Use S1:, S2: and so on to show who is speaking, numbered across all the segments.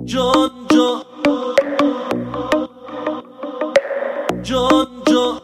S1: جان جان جان جان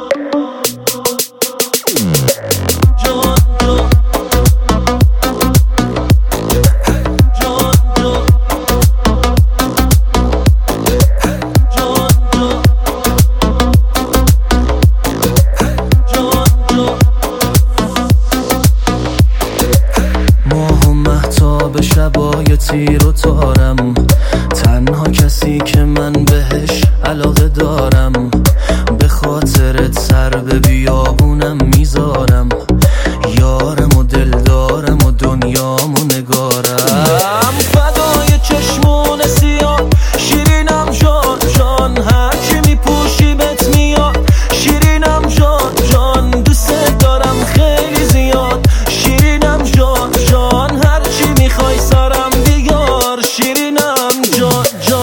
S2: به شبای تیر و تارم، تنها کسی که من بهش علاقه دارم. به خاطرت سر به بیابونم میذارم، یارم و دلدارم و دنیام و نگارم. فدای چشمون سیاه شیرینم جان جان، هرچی میپوشی بهت میاد شیرینم جان جان. دوست دارم خیلی زیاد شیرینم جان جان، هرچی میخوای سرم بیار شیرینم جان جان.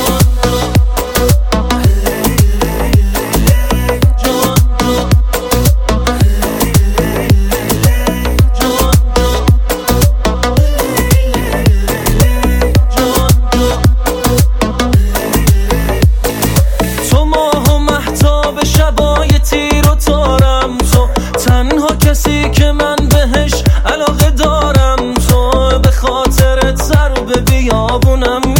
S2: تو ماه و مهتاب شبای تیر و تارم، تو تنها کسی که من بهش علاقه دارم. تو به خاطرت سر به بیابونم